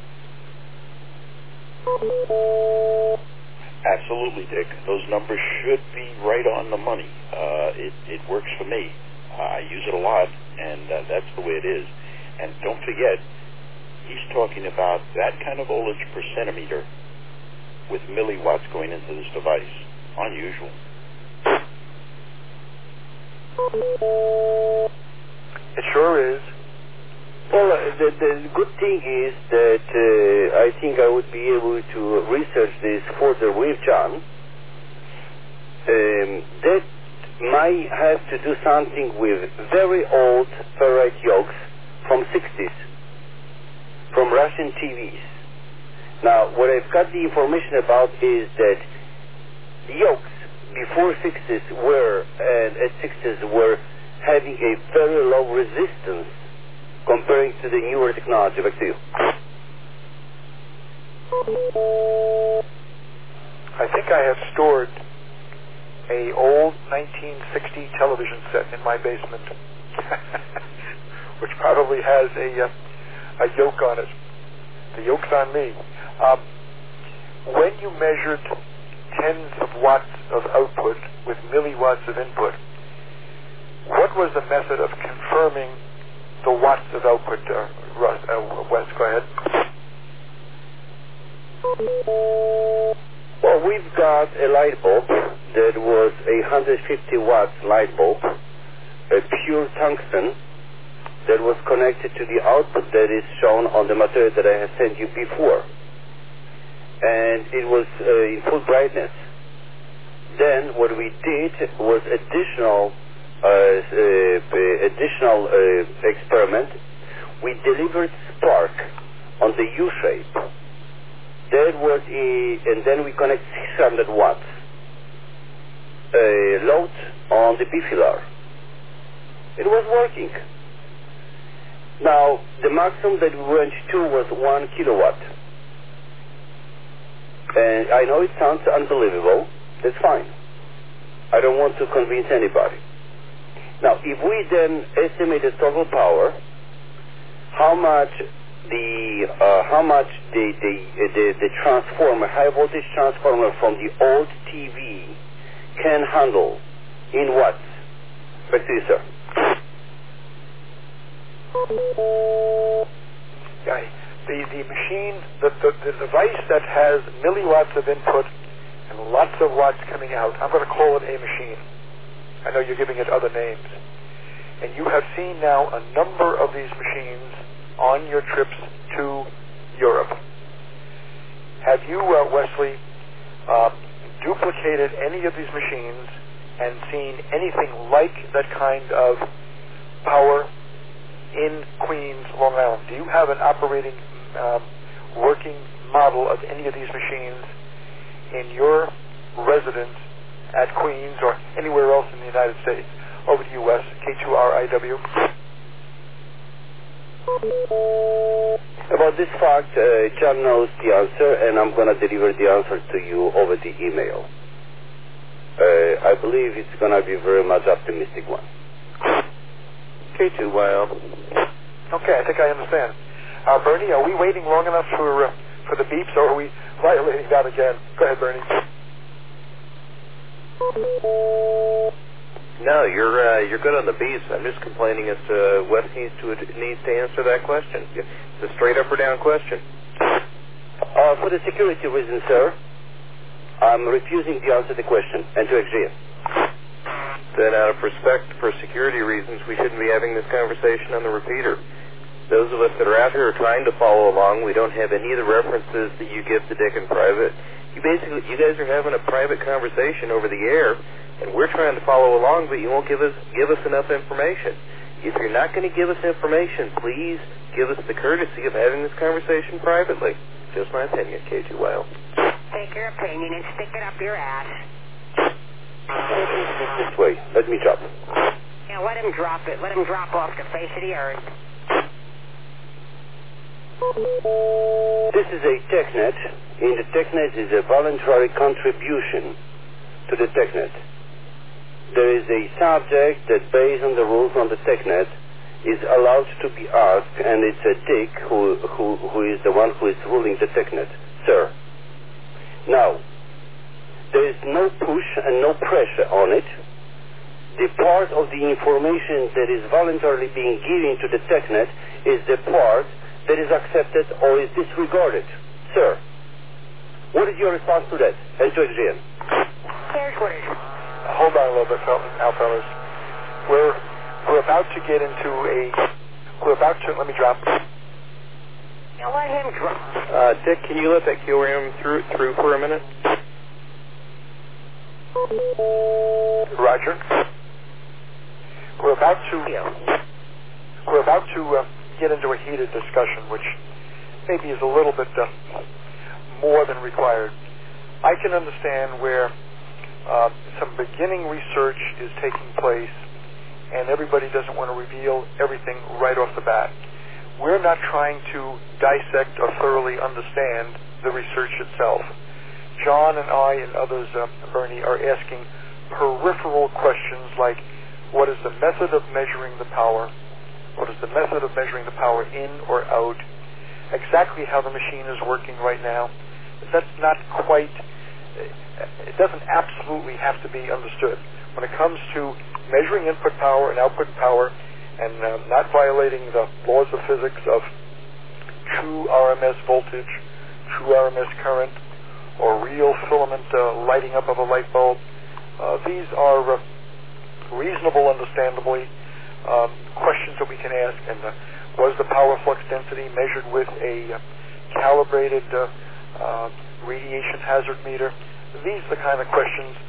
Absolutely, Dick. Those numbers should be right on the money. Uh, it, it works for me. Uh, I use it a lot, and uh, that's the way it is. And don't forget, he's talking about that kind of voltage per centimeter with milliwatts going into this device. Unusual. It sure is. Well, uh, the, the good thing is that uh, I think I would be able to research this further with John. Um, that might have to do something with very old ferrite yokes from sixties, from Russian T Vs. Now, what I've got the information about is that yokes before sixties were, and at sixties were having a very low resistance comparing to the newer technology. Back to you. I think I have stored a old nineteen sixty television set in my basement, which probably has a uh, a yoke on it. The yoke's on me. Um, when you measured tens of watts of output with milliwatts of input, what was the method of confirming the watts of output? Uh, Russ, uh, Wes, go ahead. Well, we've got a light bulb that was a one hundred fifty watts light bulb, a pure tungsten that was connected to the output that is shown on the material that I have sent you before. And it was uh, in full brightness. then what we did was additional uh, uh, additional uh, experiment. We delivered spark on the U shape. That was a, and then we connect six hundred watts uh, load on the B-filar. It was working. Now, the maximum that we went to was one kilowatt. And I know it sounds unbelievable. That's fine. I don't want to convince anybody. Now, if we then estimate the total power, how much the uh, how much the the, the the transformer, high voltage transformer from the old T V can handle in watts? Back to you, sir. Yeah, the, the machine, the, the, the device that has milliwatts of input and lots of watts coming out, I'm going to call it a machine. I know you're giving it other names. And you have seen now a number of these machines on your trips to Europe. Have you, uh, Wesley, uh, duplicated any of these machines and seen anything like that kind of power in Queens, Long Island? Do you have an operating, um, working model of any of these machines in your residence at Queens or anywhere else in the United States? Over to you, Wes, K two R I W. About this fact, uh, John knows the answer, and I'm going to deliver the answer to you over the email. Uh, I believe it's going to be a very much optimistic one. K two Y L. Okay, I think I understand. Uh, Bernie, are we waiting long enough for uh, for the beeps, or are we violating that again? Go ahead, Bernie. No, you're uh, you're good on the beeps. I'm just complaining as to Wes needs to needs to answer that question. It's a straight up or down question. Uh, for the security reason, sir, I'm refusing to answer the question and to agree. Then out of respect for security reasons, we shouldn't be having this conversation on the repeater. Those of us that are out here are trying to follow along. We don't have any of the references that you give to Dick in private. You basically, you guys are having a private conversation over the air, and we're trying to follow along, but you won't give us give us enough information. If you're not going to give us information, please give us the courtesy of having this conversation privately. Just my opinion, K two Y L. Take your opinion and stick it up your ass. This way. Let me drop. Yeah, let him drop it. Let him drop off the face of the earth. This is a TechNet. In the TechNet is a voluntary contribution to the TechNet. There is a subject that, based on the rules on the TechNet, is allowed to be asked, and it's a Dick who, who, who is the one who is ruling the TechNet. Sir. Now, there is no push and no pressure on it. The part of the information that is voluntarily being given to the TechNet is the part that is accepted or is disregarded. Sir, what is your response to that? And to Adrian? Here's what it is. Hold on a little bit, now, fellas. We're we're about to get into a. We're about to. Let me drop. Now let him drop. Uh, Dick, can you let that Q RAM through through for a minute? Roger. We're about to. We're about to uh, get into a heated discussion, which maybe is a little bit uh, more than required. I can understand where uh, some beginning research is taking place, and everybody doesn't want to reveal everything right off the bat. We're not trying to dissect or thoroughly understand the research itself. John and I and others, uh, Bernie, are asking peripheral questions like, what is the method of measuring the power? What is the method of measuring the power in or out? Exactly how the machine is working right now. That's not quite, it doesn't absolutely have to be understood. When it comes to measuring input power and output power and uh, not violating the laws of physics of true R M S voltage, true R M S current, or real filament uh, lighting up of a light bulb, uh, these are uh, reasonable, understandably, um, questions that we can ask. And uh, was the power flux density measured with a uh, calibrated uh, uh, radiation hazard meter? These are the kind of questions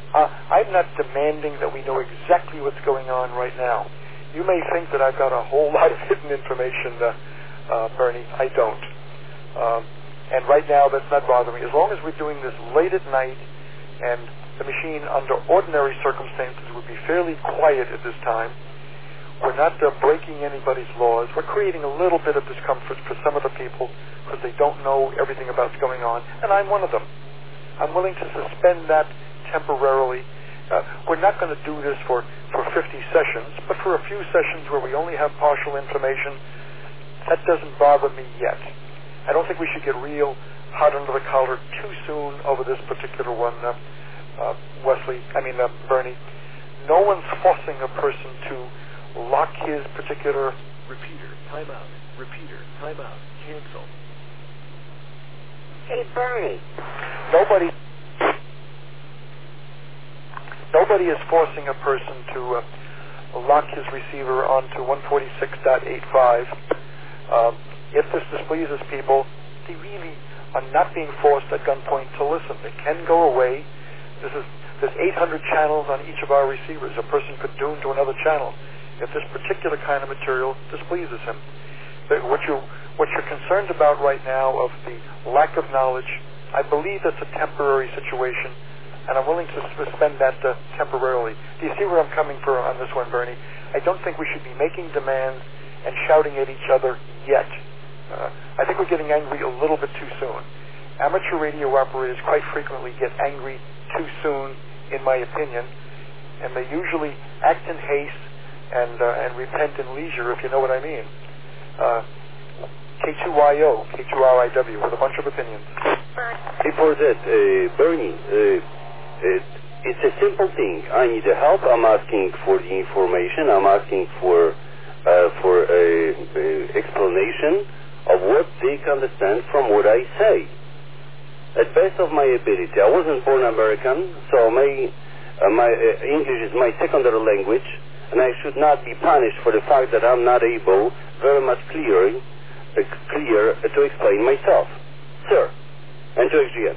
Uh, I'm not demanding that we know exactly what's going on right now. You may think that I've got a whole lot of hidden information, uh, uh, Bernie. I don't. Um, and right now, that's not bothering me. As long as we're doing this late at night, and the machine, under ordinary circumstances, would be fairly quiet at this time. We're not uh, breaking anybody's laws. We're creating a little bit of discomfort for some of the people because they don't know everything about what's going on, and I'm one of them. I'm willing to suspend that temporarily. Uh, we're not going to do this for, for fifty sessions, but for a few sessions where we only have partial information, that doesn't bother me yet. I don't think we should get real hot under the collar too soon over this particular one, uh, uh, Wesley, I mean, uh, Bernie. No one's forcing a person to lock his particular... Repeater, timeout. Repeater, timeout. Cancel. Hey, Bernie. Nobody... Nobody is forcing a person to uh, lock his receiver onto one forty-six dot eighty-five. Um, if this displeases people, they really are not being forced at gunpoint to listen. They can go away. This is There's eight hundred channels on each of our receivers. A person could tune to another channel if this particular kind of material displeases him. But what you what you're concerned about right now of the lack of knowledge, I believe that's a temporary situation, and I'm willing to suspend that uh, temporarily. Do you see where I'm coming from on this one, Bernie? I don't think we should be making demands and shouting at each other yet. Uh, I think we're getting angry a little bit too soon. Amateur radio operators quite frequently get angry too soon, in my opinion, and they usually act in haste and uh, and repent in leisure, if you know what I mean. Uh, K two Y O, K two R I W, with a bunch of opinions. Before that, uh, Bernie, uh, it, it's a simple thing. I need help. I'm asking for the information. I'm asking for uh, for a, a explanation of what they can understand from what I say. At best of my ability, I wasn't born American, so my uh, my uh, English is my secondary language, and I should not be punished for the fact that I'm not able very much clear, uh, clear uh, to explain myself, sir, and to X G N.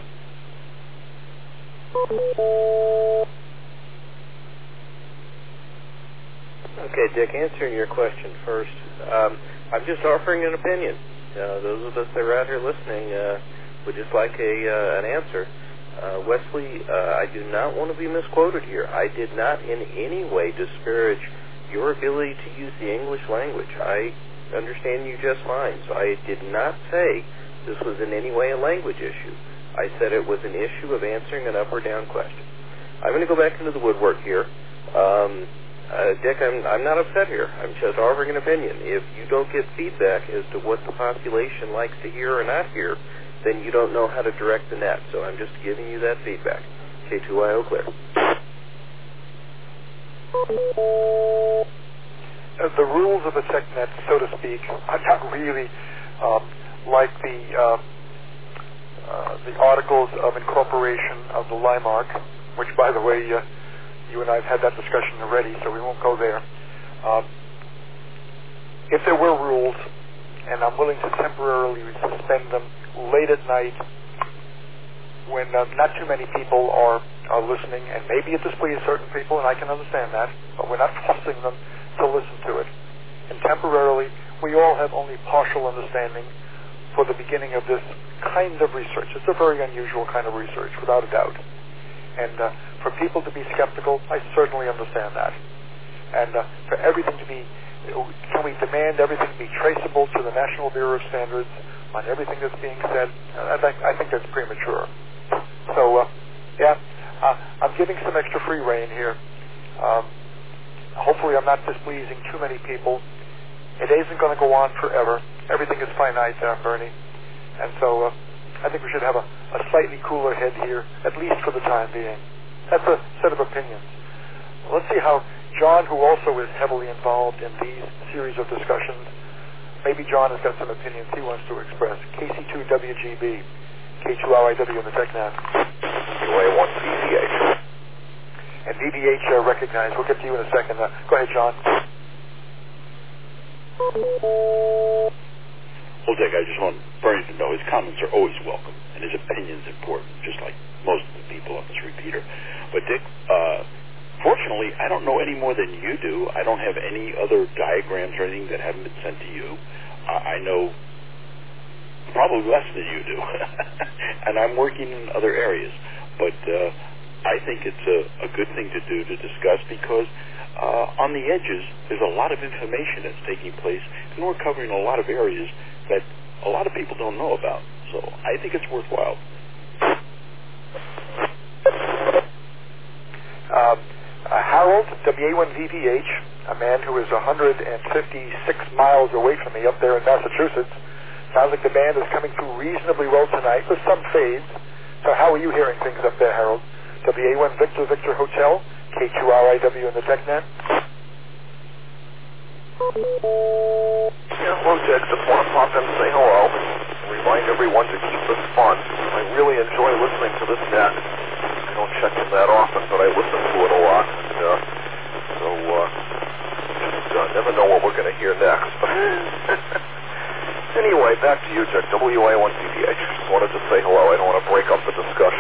Okay, Dick, answering your question first, um, I'm just offering an opinion. Uh, those of us that are out here listening uh, would just like a uh, an answer. Uh, Wesley, uh, I do not want to be misquoted here. I did not in any way disparage your ability to use the English language. I understand you just fine, so I did not say this was in any way a language issue. I said it was an issue of answering an up or down question. I'm going to go back into the woodwork here. Um, uh, Dick, I'm, I'm not upset here. I'm just offering an opinion. If you don't get feedback as to what the population likes to hear or not hear, then you don't know how to direct the net. So I'm just giving you that feedback. K two Y O clear. Uh, the rules of the TechNet, so to speak, are not really um, like the uh, uh, the articles of incorporation of the LIMARC, which, by the way, uh, you and I have had that discussion already, so we won't go there. Um, if there were rules, and I'm willing to temporarily suspend them late at night when uh, not too many people are, are listening, and maybe it displeases certain people, and I can understand that, but we're not forcing them to listen to it. And temporarily, we all have only partial understanding for the beginning of this kind of research. It's a very unusual kind of research, without a doubt. And uh, for people to be skeptical, I certainly understand that. And uh, for everything to be, can we demand everything to be traceable to the National Bureau of Standards on everything that's being said? I think, I think that's premature. So, uh, yeah, uh, I'm giving some extra free rein here. Um, hopefully I'm not displeasing too many people. It isn't going to go on forever. Everything is finite, uh, Bernie. And so uh, I think we should have a, a slightly cooler head here, at least for the time being. That's a set of opinions. Let's see how John, who also is heavily involved in these series of discussions, maybe John has got some opinions he wants to express. K C two W G B, K two R I W in the TechNet. U A one V D H. And V D H uh, recognized. We'll get to you in a second. Uh, go ahead, John. Well, Dick, I just want Bernie to know his comments are always welcome, and his opinion's important, just like most of the people on this repeater. But I don't know any more than you do. I don't have any other diagrams or anything that haven't been sent to you. Uh, I know probably less than you do, and I'm working in other areas. But uh, I think it's a, a good thing to do to discuss because uh, on the edges, there's a lot of information that's taking place, and we're covering a lot of areas that a lot of people don't know about. So I think it's worthwhile. Um, uh, Harold, W A one V V H, a man who is one hundred fifty-six miles away from me up there in Massachusetts. Sounds like the band is coming through reasonably well tonight with some fades. So how are you hearing things up there, Harold? W A one Victor Victor Hotel, K two R I W in the TechNet. Yeah, hello, Jack. Just want to pop in and say hello. Remind everyone to keep this fun. I really enjoy listening to this net. I don't check in that often, but I listen to it a lot. And, uh, so, uh, just uh, never know what we're going to hear next. Anyway, back to you, Jack. W A one V V H. Just wanted to say hello. I don't want to break up the discussion.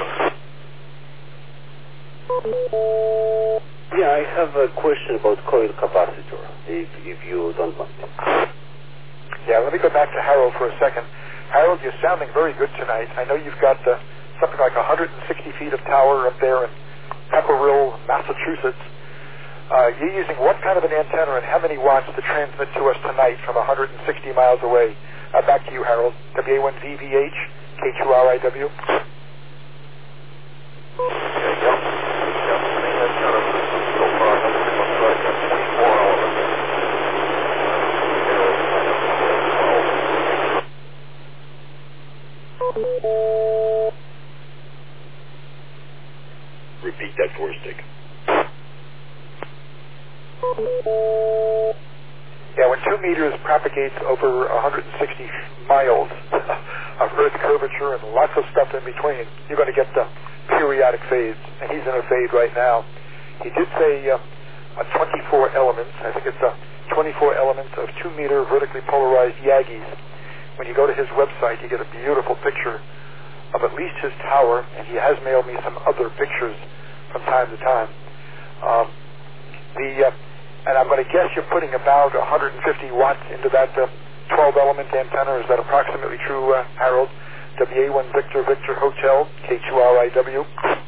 Yeah, I have a question about coil capacitor, if, if you don't mind. Yeah, let me go back to Harold for a second. Harold, you're sounding very good tonight. I know you've got uh, something like one hundred sixty feet of tower up there in Pepperell, Massachusetts. Uh, you're using what kind of an antenna and how many watts to transmit to us tonight from one hundred sixty miles away? Uh, back to you, Harold. W A one V V H, K two R I W. Yeah, yep. Yep, same antenna system so far. Nothing looks like a twenty-four element. Repeat that for us, Dick. Yeah, when two meters propagates over one hundred sixty miles of Earth curvature and lots of stuff in between, you're going to get the periodic fades, and he's in a fade right now. He did say uh, a twenty-four elements. I think it's a twenty-four elements of two meter vertically polarized Yagis. When you go to his website, you get a beautiful picture of at least his tower, and he has mailed me some other pictures from time to time. Um, the uh, And I'm going to guess you're putting about one hundred fifty watts into that uh, twelve element antenna. Is that approximately true, uh, Harold? W A one Victor Victor Hotel, K two R I W.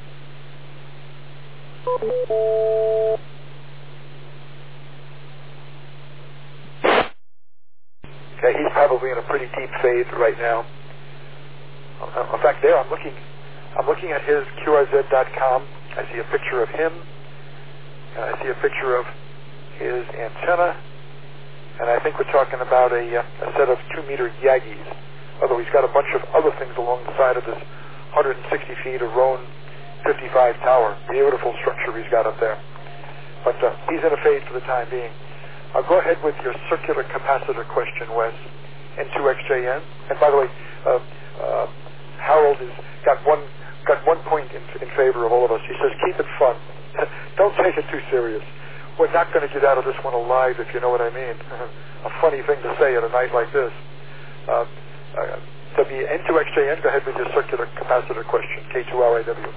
Okay, he's probably in a pretty deep fade right now. Uh, in fact, there I'm looking. I'm looking at his Q R Z dot com. I see a picture of him, and I see a picture of his antenna, and I think we're talking about a, uh, a set of two-meter Yagis, although he's got a bunch of other things along the side of this one hundred sixty feet of Roan fifty-five tower. Beautiful structure he's got up there. But uh, he's in a fade for the time being. I'll go ahead with your circular capacitor question, Wes, N two X J N. And by the way, uh, uh, Harold has got one got one point in, in favor of all of us. He says, keep it fun. Don't take it too serious. We're not going to get out of this one alive, if you know what I mean. A funny thing to say at a night like this. Uh, uh, W N two X J N, go ahead with your circular capacitor question, K two R I W.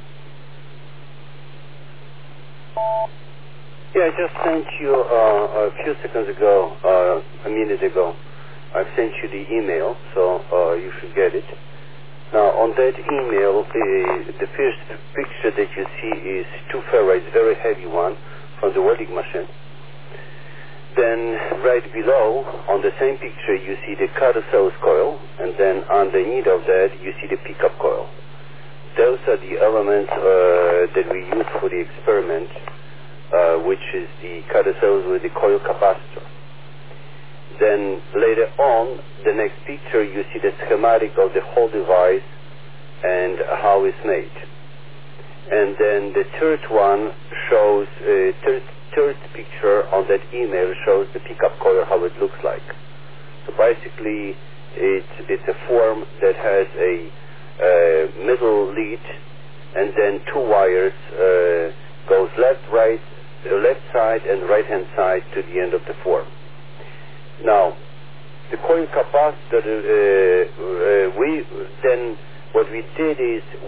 Yeah, I just sent you uh, a few seconds ago, uh, a minute ago. I sent you the email, so uh, you should get it. Now, on that email, uh, the first picture that you see is two ferrites, very heavy one, from the welding machine. Then, right below, on the same picture, you see the carousel coil, and then underneath of that, you see the pickup coil. Those are the elements uh, that we use for the experiment, uh, which is the carousels with the coil capacitor. Then later on, the next picture, you see the schematic of the whole device and how it's made. And then the third one shows, uh, third, third picture on that email shows the pickup coil, how it looks like. So basically, it's, it's a form that has a uh, middle lead, and then two wires uh, goes left, right, uh, left side and right hand side to the end of the form. Now, the coil capacitor, uh, uh, we then what we did is